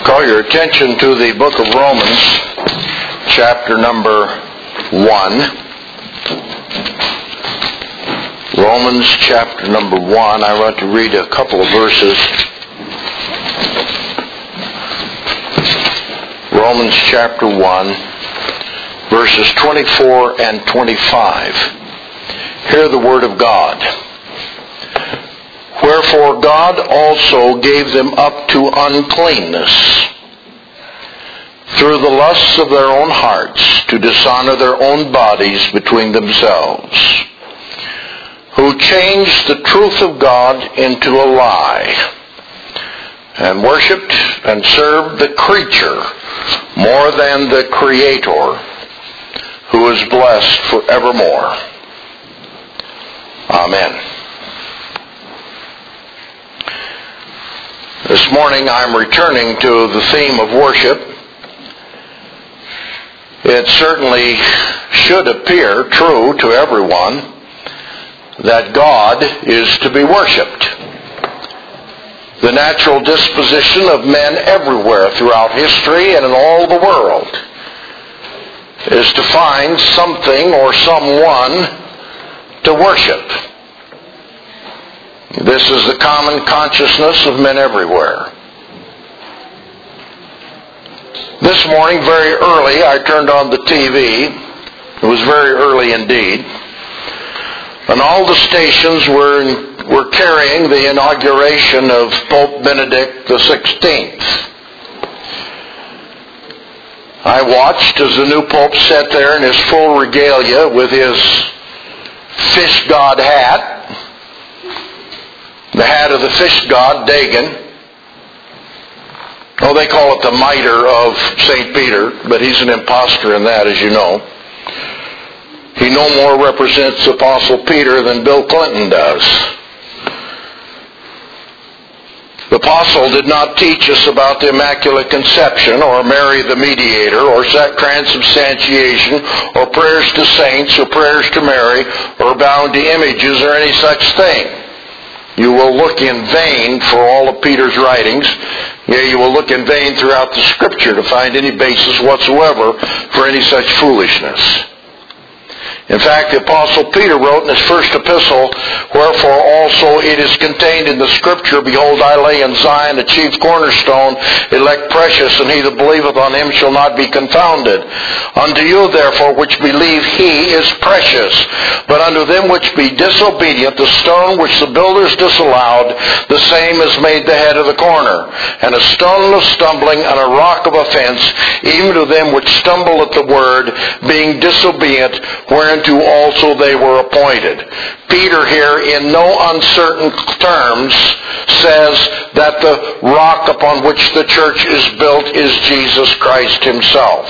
Call your attention to the book of Romans, chapter number 1. Romans chapter number 1. I want to read a couple of verses. Romans chapter 1, verses 24 and 25. Hear the word of God. Wherefore God also gave them up to uncleanness through the lusts of their own hearts, to dishonor their own bodies between themselves, who changed the truth of God into a lie, and worshipped and served the creature more than the Creator, who is blessed forevermore. Amen. This morning I'm returning to the theme of worship. It certainly should appear true to everyone that God is to be worshipped. The natural disposition of men everywhere throughout history and in all the world is to find something or someone to worship. This is the common consciousness of men everywhere. This morning, very early, I turned on the TV. It was very early indeed. And all the stations were carrying the inauguration of Pope Benedict XVI. I watched as the new Pope sat there in his full regalia with his fish god hat, the hat of the fish god, Dagon. Oh, they call it the mitre of St. Peter, but he's an impostor in that, as you know. He no more represents Apostle Peter than Bill Clinton does. The apostle did not teach us about the Immaculate Conception or Mary the Mediator or transubstantiation or prayers to saints or prayers to Mary or bowing to images or any such thing. You will look in vain for all of Peter's writings. Yea, you will look in vain throughout the Scripture to find any basis whatsoever for any such foolishness. In fact, the Apostle Peter wrote in his first epistle, Wherefore also it is contained in the Scripture, Behold, I lay in Zion a chief cornerstone, elect precious, and he that believeth on him shall not be confounded. Unto you, therefore, which believe, he is precious. But unto them which be disobedient, the stone which the builders disallowed, the same is made the head of the corner, and a stone of stumbling and a rock of offense, even to them which stumble at the word, being disobedient, whereunto also they were appointed. Peter here, in no uncertain terms, says that the rock upon which the church is built is Jesus Christ himself.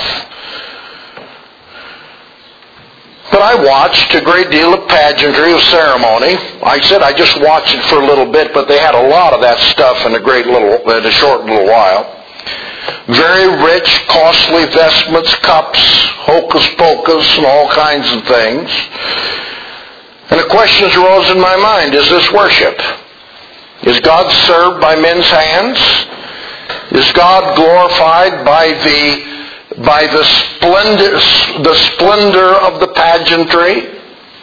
But I watched a great deal of pageantry of ceremony. I said I just watched it for a little bit, but they had a lot of that stuff in a short little while. Very rich, costly vestments, cups, hocus pocus, and all kinds of things. And the questions arose in my mind, is this worship? Is God served by men's hands? Is God glorified by the splendor of the pageantry?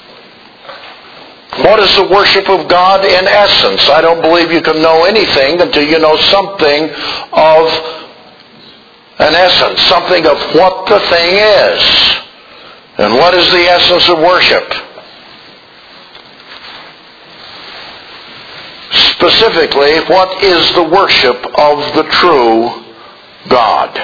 What is the worship of God in essence? I don't believe you can know anything until you know something of an essence, something of what the thing is. And what is the essence of worship? Specifically, what is the worship of the true God?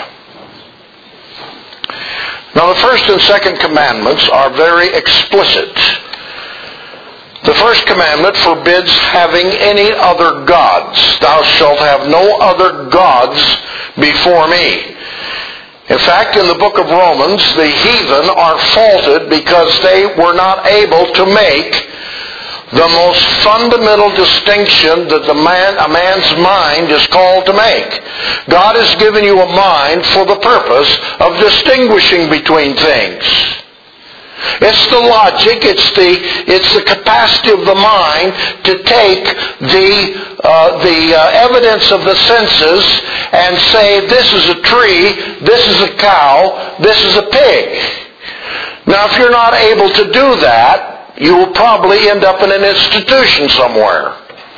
Now, the first and second commandments are very explicit. The first commandment forbids having any other gods. Thou shalt have no other gods before me. In fact, in the book of Romans, the heathen are faulted because they were not able to make the most fundamental distinction that a man's mind is called to make. God has given you a mind for the purpose of distinguishing between things. It's the logic, it's the capacity of the mind to take the evidence of the senses and say, this is a tree, this is a cow, this is a pig. Now, if you're not able to do that, you will probably end up in an institution somewhere.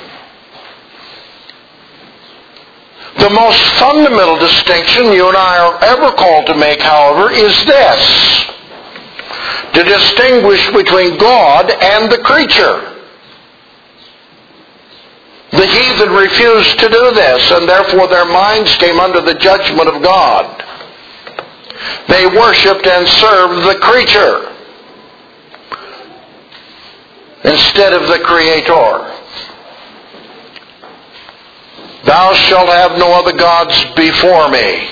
The most fundamental distinction you and I are ever called to make, however, is this: to distinguish between God and the creature. The heathen refused to do this, and therefore their minds came under the judgment of God. They worshipped and served the creature instead of the Creator. Thou shalt have no other gods before me.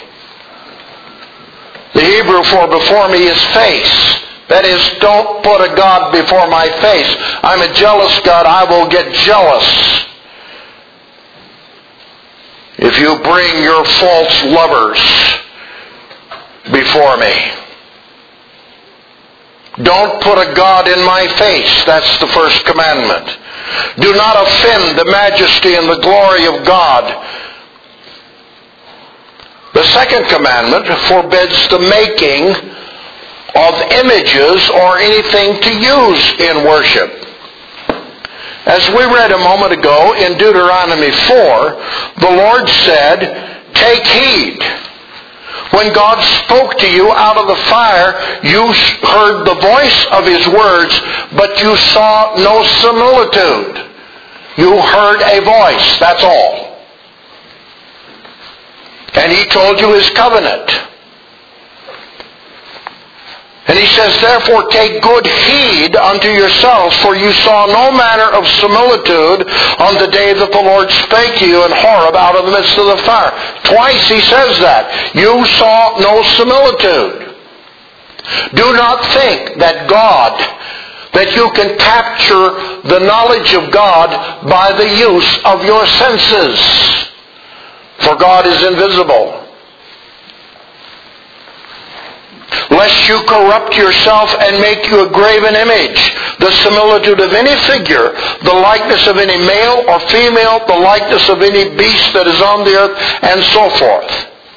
The Hebrew for before me is face. That is, don't put a God before my face. I'm a jealous God. I will get jealous if you bring your false lovers before me. Don't put a God in my face. That's the first commandment. Do not offend the majesty and the glory of God. The second commandment forbids the making of images or anything to use in worship. As we read a moment ago in Deuteronomy 4, the Lord said, take heed. When God spoke to you out of the fire, you heard the voice of His words, but you saw no similitude. You heard a voice, that's all. And He told you His covenant. And He says, therefore take good heed unto yourselves, for you saw no manner of similitude on the day that the Lord spake to you in Horeb out of the midst of the fire. Twice He says that. You saw no similitude. Do not think that you can capture the knowledge of God by the use of your senses. For God is invisible. Lest you corrupt yourself and make you a graven image, the similitude of any figure, the likeness of any male or female, the likeness of any beast that is on the earth, and so forth.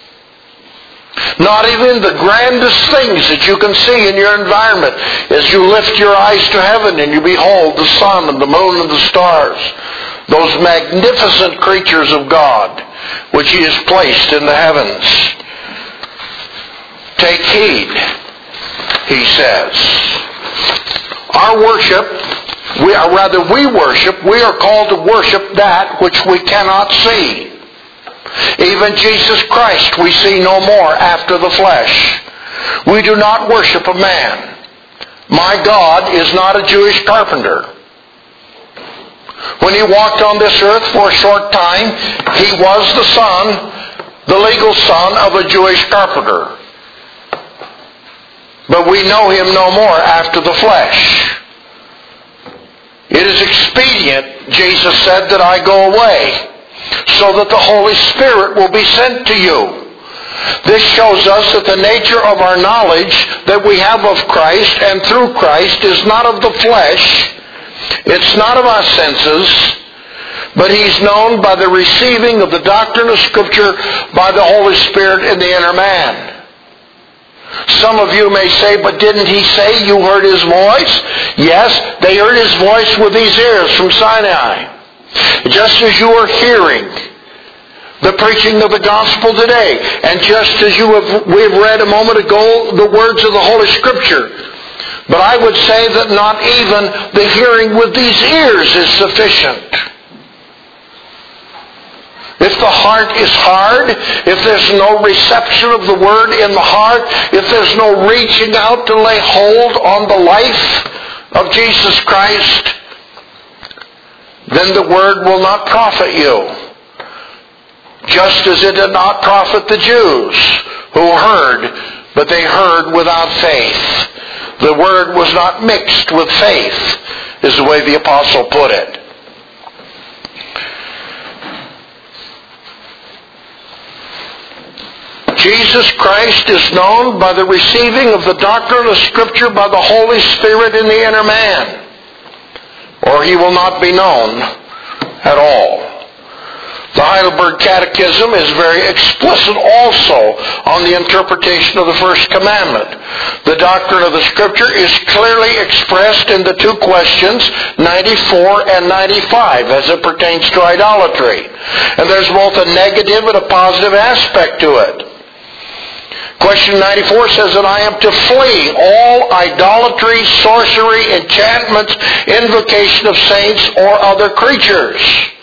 Not even the grandest things that you can see in your environment as you lift your eyes to heaven and you behold the sun and the moon and the stars, those magnificent creatures of God which He has placed in the heavens. Take heed, He says. Our worship, we are called to worship that which we cannot see. Even Jesus Christ we see no more after the flesh. We do not worship a man. My God is not a Jewish carpenter. When He walked on this earth for a short time, He was the son, the legal son of a Jewish carpenter. But we know Him no more after the flesh. It is expedient, Jesus said, that I go away, so that the Holy Spirit will be sent to you. This shows us that the nature of our knowledge that we have of Christ and through Christ is not of the flesh, it's not of our senses, but He's known by the receiving of the doctrine of Scripture by the Holy Spirit in the inner man. Some of you may say, but didn't He say you heard His voice? Yes, they heard His voice with these ears from Sinai. Just as you are hearing the preaching of the gospel today, and just as we have read a moment ago the words of the Holy Scripture. But I would say that not even the hearing with these ears is sufficient. If the heart is hard, if there's no reception of the Word in the heart, if there's no reaching out to lay hold on the life of Jesus Christ, then the Word will not profit you. Just as it did not profit the Jews who heard, but they heard without faith. The Word was not mixed with faith, is the way the Apostle put it. Jesus Christ is known by the receiving of the doctrine of Scripture by the Holy Spirit in the inner man, or he will not be known at all. The Heidelberg Catechism is very explicit also on the interpretation of the first commandment. The doctrine of the Scripture is clearly expressed in the two questions 94 and 95 as it pertains to idolatry. And there's both a negative and a positive aspect to it. Question 94 says that I am to flee all idolatry, sorcery, enchantments, invocation of saints or other creatures.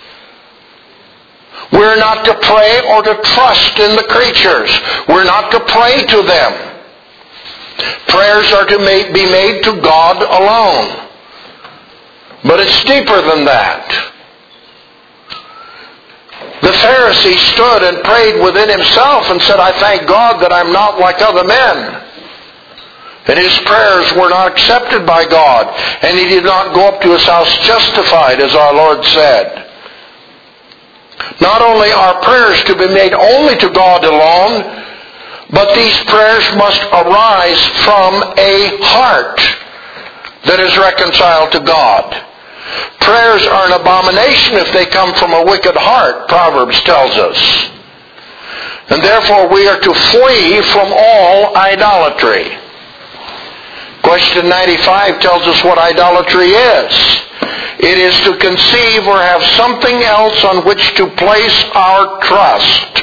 We're not to pray or to trust in the creatures. We're not to pray to them. Prayers are to be made to God alone. But it's deeper than that. The Pharisee stood and prayed within himself and said, I thank God that I'm not like other men. And his prayers were not accepted by God. And he did not go up to his house justified, as our Lord said. Not only are prayers to be made only to God alone, but these prayers must arise from a heart that is reconciled to God. Prayers are an abomination if they come from a wicked heart, Proverbs tells us. And therefore we are to flee from all idolatry. Question 95 tells us what idolatry is. It is to conceive or have something else on which to place our trust.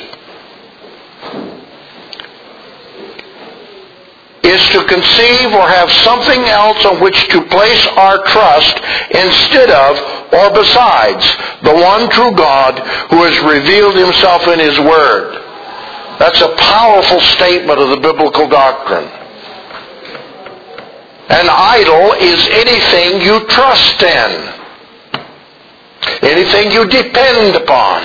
Is to conceive or have something else on which to place our trust instead of or besides the one true God who has revealed himself in his Word. That's a powerful statement of the biblical doctrine. An idol is anything you trust in. Anything you depend upon.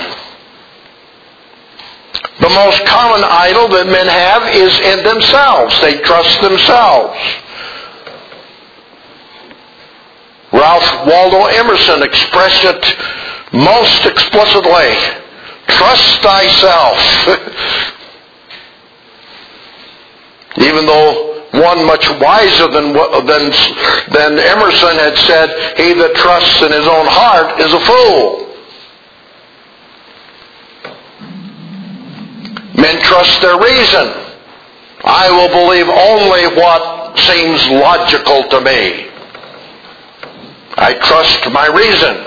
The most common idol that men have is in themselves. They trust themselves. Ralph Waldo Emerson expressed it most explicitly. Trust thyself. Even though one much wiser than Emerson had said, he that trusts in his own heart is a fool. Men trust their reason. I will believe only what seems logical to me. I trust my reason.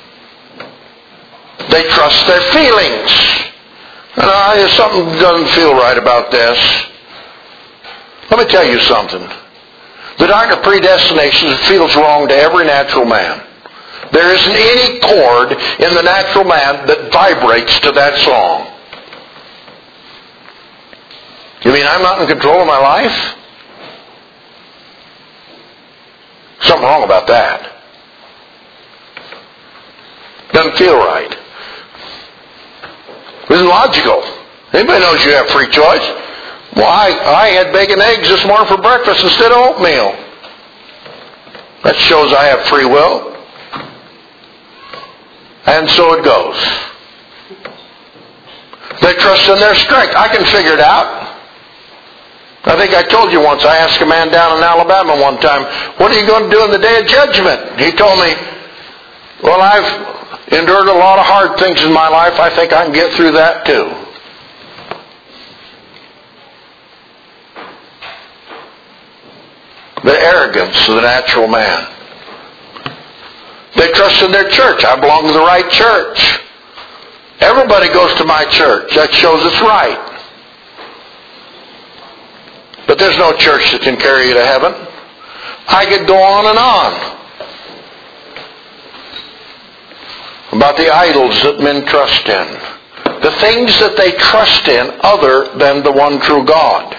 They trust their feelings. And something doesn't feel right about this. Let me tell you something. The doctrine of predestination feels wrong to every natural man. There isn't any chord in the natural man that vibrates to that song. You mean I'm not in control of my life? Something wrong about that. Doesn't feel right. Isn't logical. Anybody knows you have free choice? Well, I had bacon and eggs this morning for breakfast instead of oatmeal. That shows I have free will. And so it goes. They trust in their strength. I can figure it out. I think I told you once, I asked a man down in Alabama one time, what are you going to do in the day of judgment? He told me, well, I've endured a lot of hard things in my life. I think I can get through that too. The arrogance of the natural man. They trust in their church. I belong to the right church. Everybody goes to my church. That shows it's right. But there's no church that can carry you to heaven. I could go on and on about the idols that men trust in. The things that they trust in other than the one true God.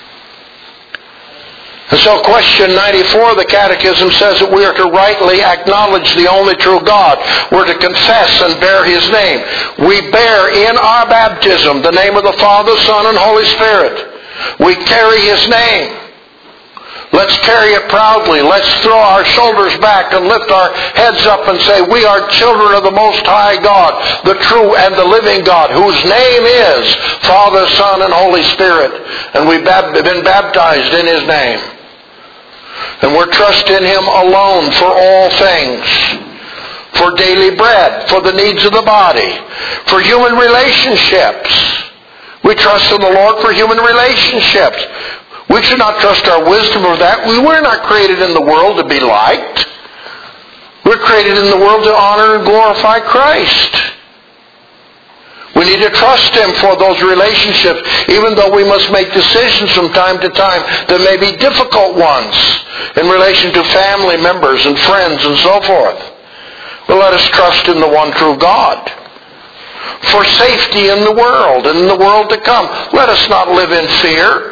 And so question 94 of the Catechism says that we are to rightly acknowledge the only true God. We're to confess and bear His name. We bear in our baptism the name of the Father, Son, and Holy Spirit. We carry His name. Let's carry it proudly. Let's throw our shoulders back and lift our heads up and say, we are children of the Most High God, the true and the living God, whose name is Father, Son, and Holy Spirit. And we've been baptized in His name. And we're trusting Him alone for all things. For daily bread, for the needs of the body, for human relationships. We trust in the Lord for human relationships. We should not trust our wisdom for that. We were not created in the world to be liked. We're created in the world to honor and glorify Christ. We need to trust Him for those relationships, even though we must make decisions from time to time that may be difficult ones in relation to family members and friends and so forth. But let us trust in the one true God for safety in the world and in the world to come. Let us not live in fear.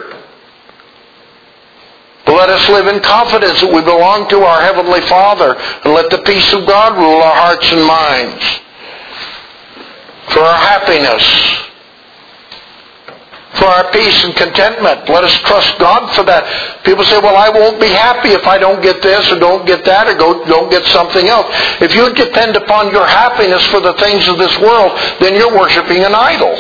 But let us live in confidence that we belong to our Heavenly Father, and let the peace of God rule our hearts and minds. For our happiness, for our peace and contentment, let us trust God for that. People say, well, I won't be happy if I don't get this or don't get that or don't get something else. If you depend upon your happiness for the things of this world, then you're worshiping an idol.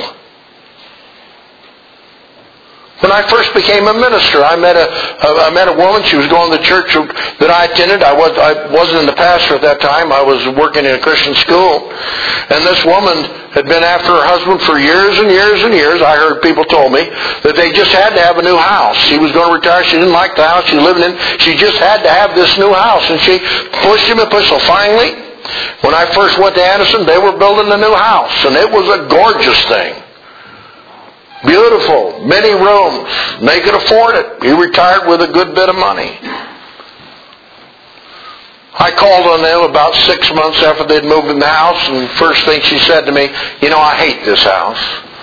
When I first became a minister, I met a woman. She was going to the church that I attended. I wasn't in the pastor at that time. I was working in a Christian school. And this woman had been after her husband for years and years and years. I heard people told me that they just had to have a new house. She was going to retire. She didn't like the house she was living in. She just had to have this new house. And she pushed him and pushed him. So finally, when I first went to Anderson, they were building a new house. And it was a gorgeous thing. Beautiful, many rooms. They could afford it. He retired with a good bit of money. I called on them about 6 months after they'd moved in the house, and the first thing she said to me, I hate this house.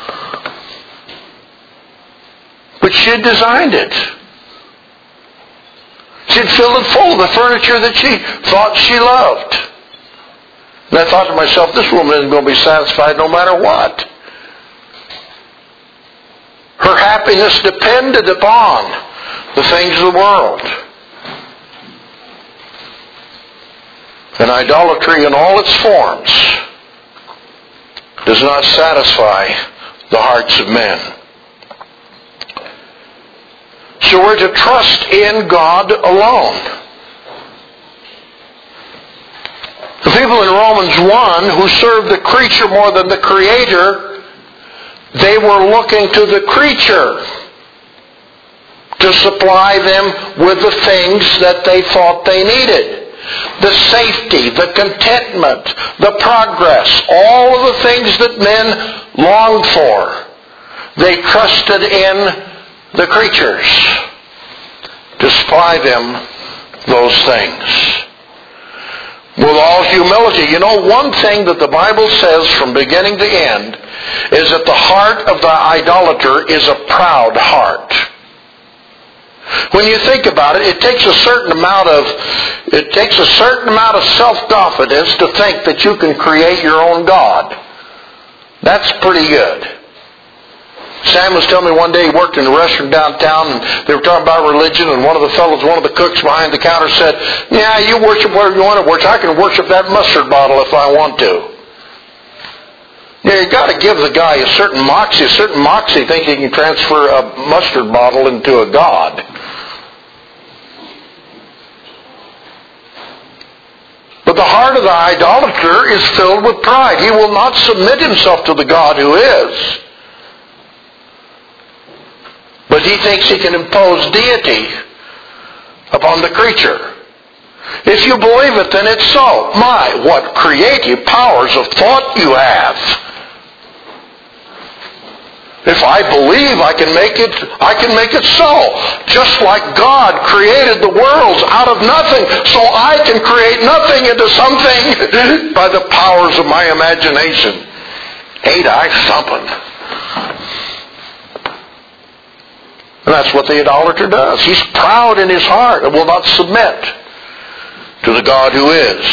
But she had designed it. She'd filled it full of the furniture that she thought she loved. And I thought to myself, this woman isn't going to be satisfied no matter what. Her happiness depended upon the things of the world. And idolatry in all its forms does not satisfy the hearts of men. So we're to trust in God alone. The people in Romans 1 who served the creature more than the Creator, they were looking to the creature to supply them with the things that they thought they needed. The safety, the contentment, the progress, all of the things that men longed for. They trusted in the creatures to supply them those things. With all humility. One thing that the Bible says from beginning to end is that the heart of the idolater is a proud heart. When you think about it, it takes a certain amount of self-confidence to think that you can create your own God. That's pretty good. Sam was telling me one day he worked in a restaurant downtown and they were talking about religion, and one of the cooks behind the counter said, yeah, you worship whatever you want to worship. I can worship that mustard bottle if I want to. You've got to give the guy a certain moxie thinking he can transfer a mustard bottle into a god. But the heart of the idolater is filled with pride. He will not submit himself to the God who is. But he thinks he can impose deity upon the creature. If you believe it, then it's so. My, what creative powers of thought you have. If I believe I can make it so. Just like God created the worlds out of nothing, so I can create nothing into something by the powers of my imagination. Ain't I something? And that's what the idolater does. He's proud in his heart and will not submit to the God who is.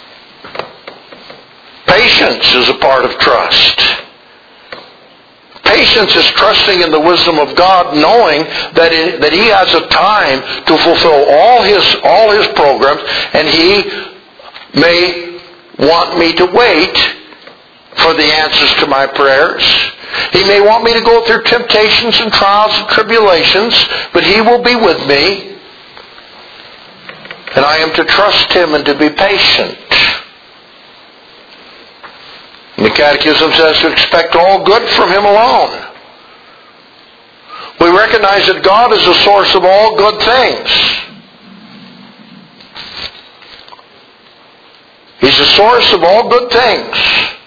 Patience is a part of trust. Patience is trusting in the wisdom of God, knowing that He has a time to fulfill all His programs, and He may want me to wait for the answers to my prayers. He may want me to go through temptations and trials and tribulations, but He will be with me. And I am to trust Him and to be patient. And the Catechism says to expect all good from Him alone. We recognize that God is the source of all good things. He's the source of all good things.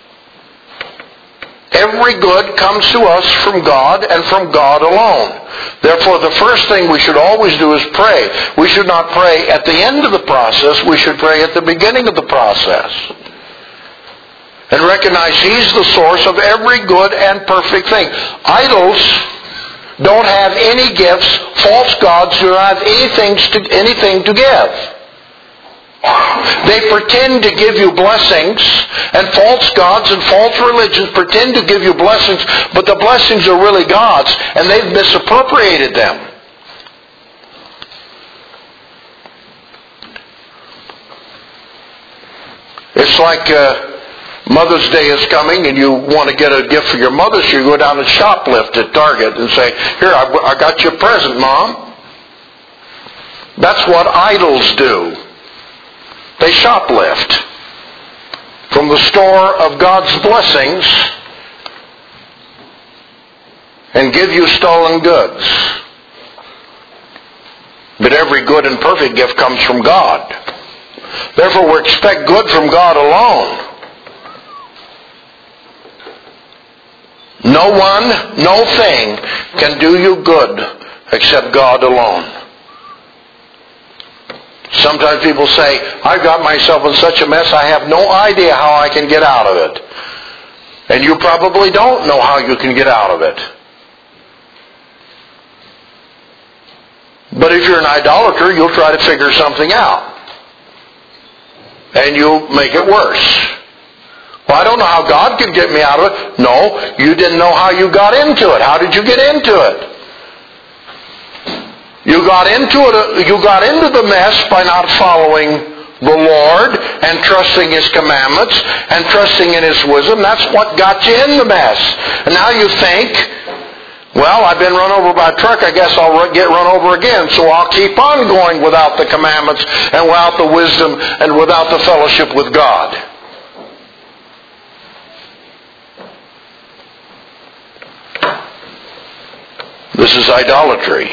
Every good comes to us from God and from God alone. Therefore, the first thing we should always do is pray. We should not pray at the end of the process. We should pray at the beginning of the process. And recognize He's the source of every good and perfect thing. Idols don't have any gifts. False gods do not have anything to give. They pretend to give you blessings, and false gods and false religions pretend to give you blessings, but the blessings are really God's, and they've misappropriated them. It's like Mother's Day is coming, and you want to get a gift for your mother, so you go down and shoplift at Target and say, "Here, I got you a present, Mom." That's what idols do. They shoplift from the store of God's blessings and give you stolen goods. But every good and perfect gift comes from God. Therefore, we expect good from God alone. No one, no thing can do you good except God alone. Sometimes people say, "I've got myself in such a mess, I have no idea how I can get out of it." And you probably don't know how you can get out of it. But if you're an idolater, you'll try to figure something out. And you'll make it worse. "Well, I don't know how God could get me out of it." No, you didn't know how you got into it. How did you get into it? You got into the mess by not following the Lord and trusting His commandments and trusting in His wisdom. That's what got you in the mess. And now you think, "Well, I've been run over by a truck, I guess I'll get run over again, so I'll keep on going without the commandments and without the wisdom and without the fellowship with God." This is idolatry.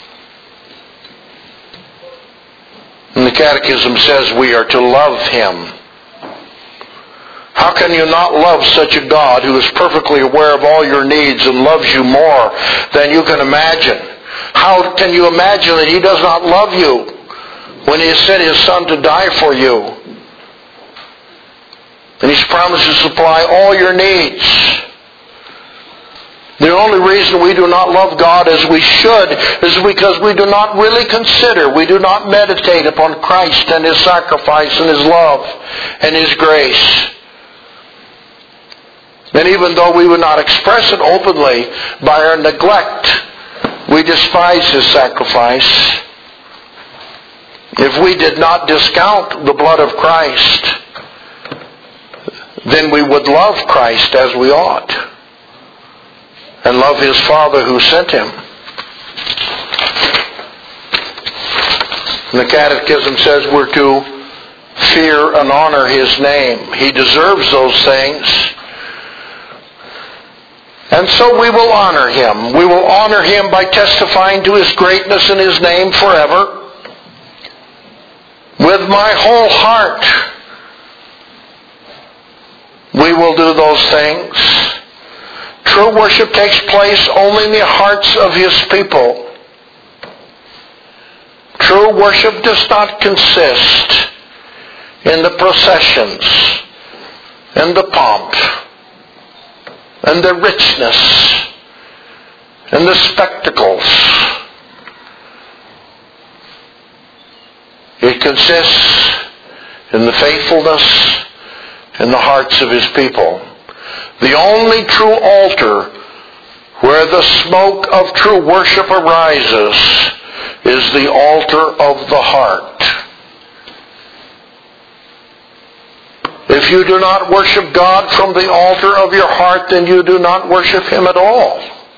And the Catechism says we are to love Him. How can you not love such a God who is perfectly aware of all your needs and loves you more than you can imagine? How can you imagine that He does not love you when He has sent His Son to die for you? And He's promised to supply all your needs. The only reason we do not love God as we should is because we do not really consider, we do not meditate upon Christ and His sacrifice and His love and His grace. And even though we would not express it openly, by our neglect, we despise His sacrifice. If we did not discount the blood of Christ, then we would love Christ as we ought. And love His Father who sent Him. And the Catechism says we're to fear and honor His name. He deserves those things. And so we will honor Him. We will honor Him by testifying to His greatness and His name forever. With my whole heart, we will do those things. True worship takes place only in the hearts of His people. True worship does not consist in the processions and the pomp and the richness and the spectacles. It consists in the faithfulness in the hearts of His people. The only true altar Where the smoke of true worship arises is the altar of the heart. If you do not worship God from the altar of your heart, then you do not worship Him at all.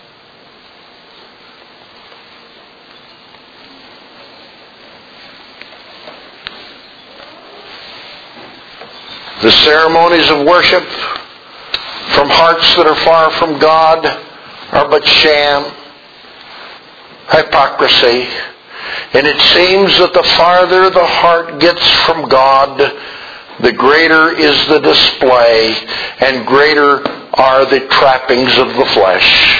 The ceremonies of worship from hearts that are far from God are but sham, hypocrisy. And it seems that the farther the heart gets from God, the greater is the display and greater are the trappings of the flesh.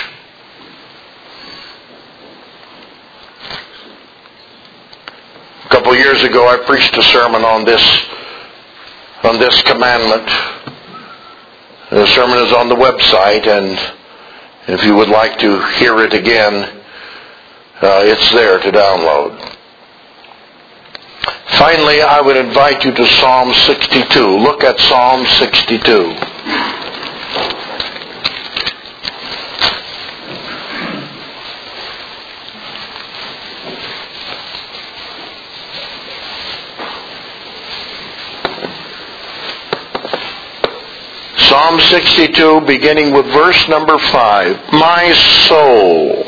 A couple of years ago I preached a sermon on this commandment. The sermon is on the website, and if you would like to hear it again, it's there to download. Finally, I would invite you to Psalm 62. Look at Psalm 62. Psalm 62, beginning with verse number 5. My soul,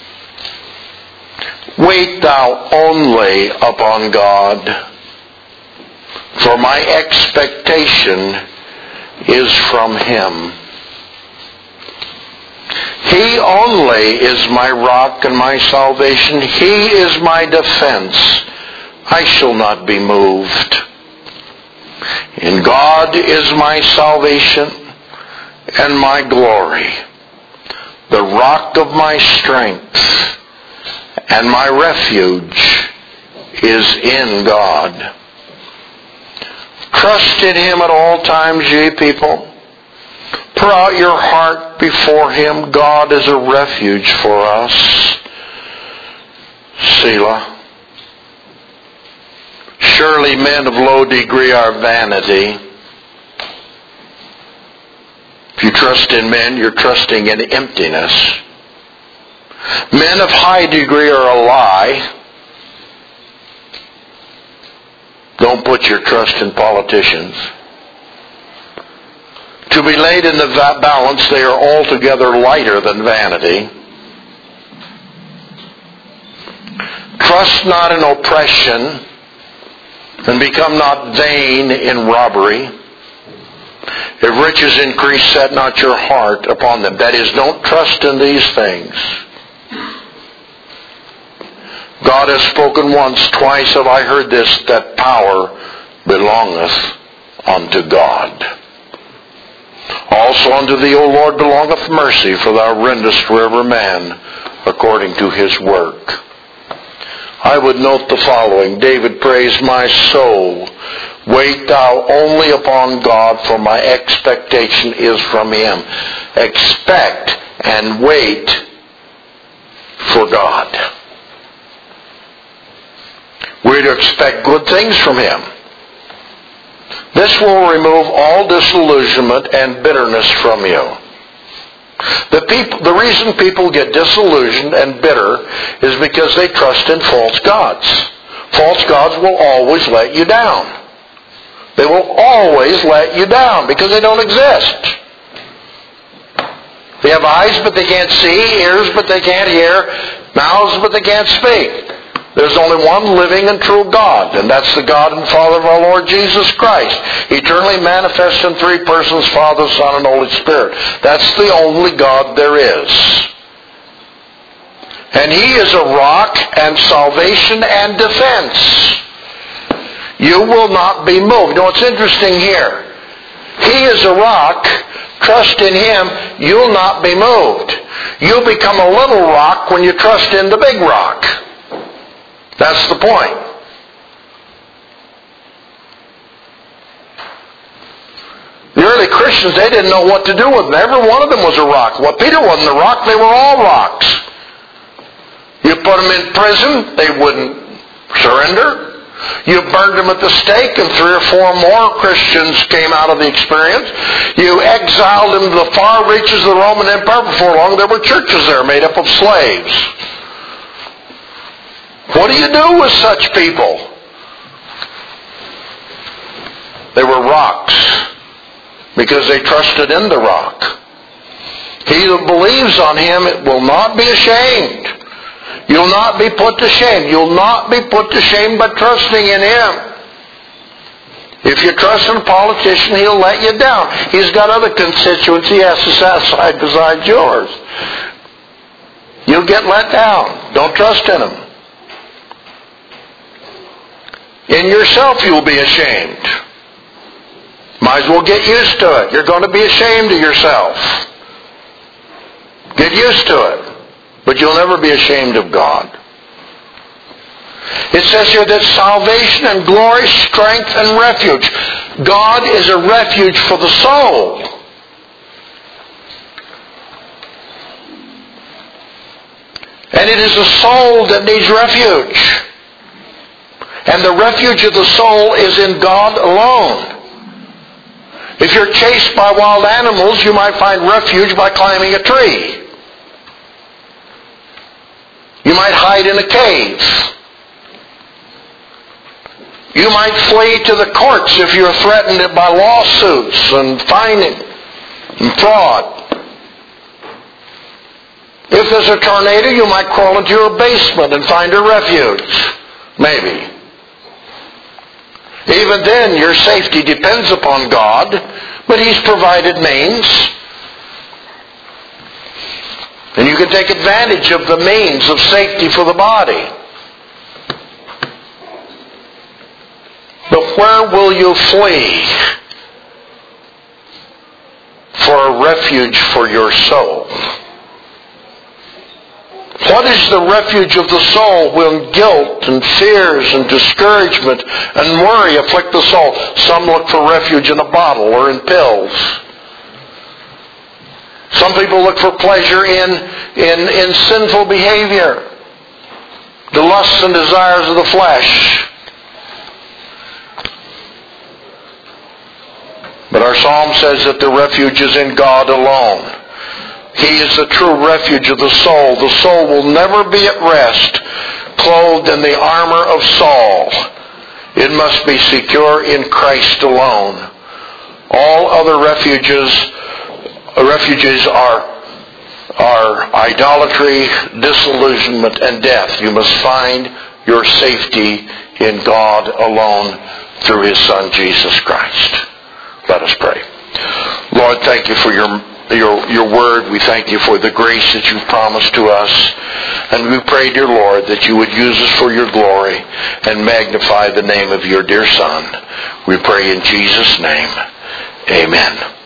wait thou only upon God, for my expectation is from Him. He only is my rock and my salvation. He is my defense. I shall not be moved. In God is my salvation and my glory, the rock of my strength, and my refuge is in God. Trust in Him at all times, ye people. Pour out your heart before Him. God is a refuge for us. Selah. Surely men of low degree are vanity. If you trust in men, you're trusting in emptiness. Men of high degree are a lie. Don't put your trust in politicians. To be laid in the balance, they are altogether lighter than vanity. Trust not in oppression, and become not vain in robbery. If riches increase, set not your heart upon them. That is, don't trust in these things. God has spoken once, twice have I heard this, that power belongeth unto God. Also unto thee, O Lord, belongeth mercy, for thou rendest to every man according to his work. I would note the following. David prays, my soul, wait thou only upon God, for my expectation is from Him. Expect and wait for God. We're to expect good things from Him. This will remove all disillusionment and bitterness from you. The reason people get disillusioned and bitter is because they trust in false gods. False gods will always let you down. They will always let you down because they don't exist. They have eyes but they can't see, ears but they can't hear, mouths but they can't speak. There's only one living and true God, and that's the God and Father of our Lord Jesus Christ, eternally manifest in three persons, Father, Son, and Holy Spirit. That's the only God there is. And He is a rock and salvation and defense. You will not be moved. You know what's interesting here? He is a rock. Trust in Him. You'll not be moved. You'll become a little rock when you trust in the big rock. That's the point. The early Christians, they didn't know what to do with them. Every one of them was a rock. Well, Peter wasn't a rock. They were all rocks. You put them in prison, they wouldn't surrender. You burned them at the stake, and 3 or 4 more Christians came out of the experience. You exiled them to the far reaches of the Roman Empire. Before long, there were churches there made up of slaves. What do you do with such people? They were rocks, because they trusted in the rock. He that believes on him will not be ashamed. You'll not be put to shame. You'll not be put to shame by trusting in him. If you trust in a politician, he'll let you down. He's got other constituents he has to satisfy besides yours. You'll get let down. Don't trust in him. In yourself you'll be ashamed. Might as well get used to it. You're going to be ashamed of yourself. Get used to it. But you'll never be ashamed of God. It says here that salvation and glory, strength and refuge. God is a refuge for the soul. And it is the soul that needs refuge. And the refuge of the soul is in God alone. If you're chased by wild animals, you might find refuge by climbing a tree. You might hide in a cave. You might flee to the courts if you're threatened by lawsuits and fining and fraud. If there's a tornado, you might crawl into your basement and find a refuge. Maybe. Even then, your safety depends upon God, but He's provided means. And you can take advantage of the means of safety for the body. But where will you flee for a refuge for your soul? What is the refuge of the soul when guilt and fears and discouragement and worry afflict the soul? Some look for refuge in a bottle or in pills. Some people look for pleasure in sinful behavior, the lusts and desires of the flesh. But our psalm says that the refuge is in God alone. He is the true refuge of the soul. The soul will never be at rest, clothed in the armor of Saul. It must be secure in Christ alone. All other refuges are idolatry, disillusionment, and death. You must find your safety in God alone through His Son, Jesus Christ. Let us pray. Lord, thank you for your word. We thank you for the grace that you've promised to us. And we pray, dear Lord, that you would use us for your glory and magnify the name of your dear Son. We pray in Jesus' name. Amen.